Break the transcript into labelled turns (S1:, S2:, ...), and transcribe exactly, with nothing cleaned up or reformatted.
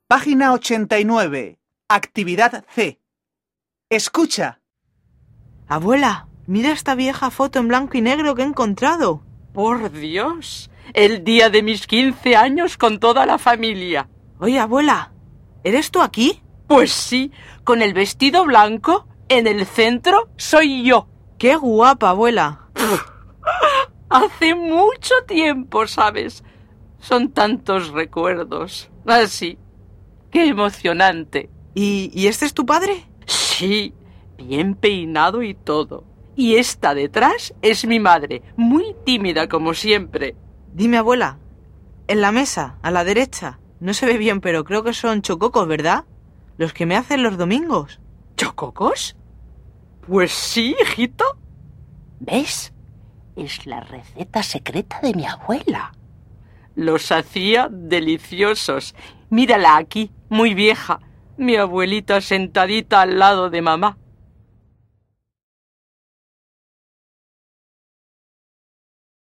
S1: Página ochenta y nueve. Actividad C. Escucha.
S2: Abuela, mira esta vieja foto en blanco y negro que he encontrado.
S3: Por Dios, el día de mis quince años con toda la familia.
S2: Oye, abuela, ¿eres tú aquí?
S3: Pues sí, con el vestido blanco, en el centro, soy yo.
S2: ¡Qué guapa, abuela!
S3: Hace mucho tiempo, ¿sabes? Son tantos recuerdos. Así. ¡Qué emocionante!
S2: ¿Y, ¿y este es tu padre?
S3: Sí, bien peinado y todo. Y esta detrás es mi madre, muy tímida como siempre.
S2: Dime, abuela, en la mesa, a la derecha, no se ve bien, pero creo que son chococos, ¿verdad? Los que me hacen los domingos.
S3: ¿Chococos? Pues sí, hijito. ¿Ves? Es la receta secreta de mi abuela. Los hacía deliciosos. Mírala aquí, muy vieja. Mi abuelita sentadita al lado de mamá.